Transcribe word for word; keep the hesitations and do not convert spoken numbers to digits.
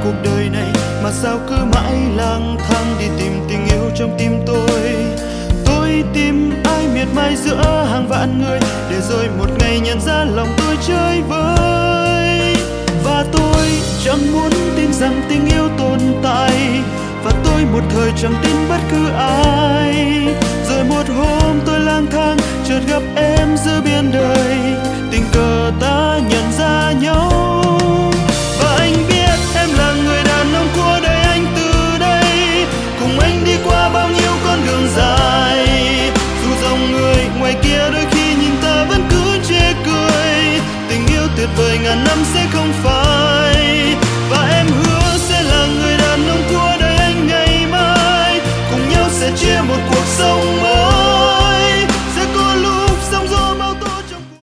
cuộc đời này mà sao cứ mãi lang thang đi tìm tình yêu trong tim tôi. Tôi tìm ai miệt mài giữa hàng vạn người, để rồi một ngày nhận ra lòng tôi chơi vơi. Và tôi chẳng muốn tin rằng tình yêu tồn tại, và tôi một thời chẳng tin bất cứ ai. Rồi một hôm tôi lang thang chợt gặp em giữa biển đời, tình cờ ta nhận ra nhau. Và anh biết em là người đàn ông của đời anh từ đây, cùng anh đi qua bao nhiêu con đường dài. Dù dòng người ngoài kia đôi khi nhìn ta vẫn cứ chê cười, tình yêu tuyệt vời ngàn năm sẽ không phai.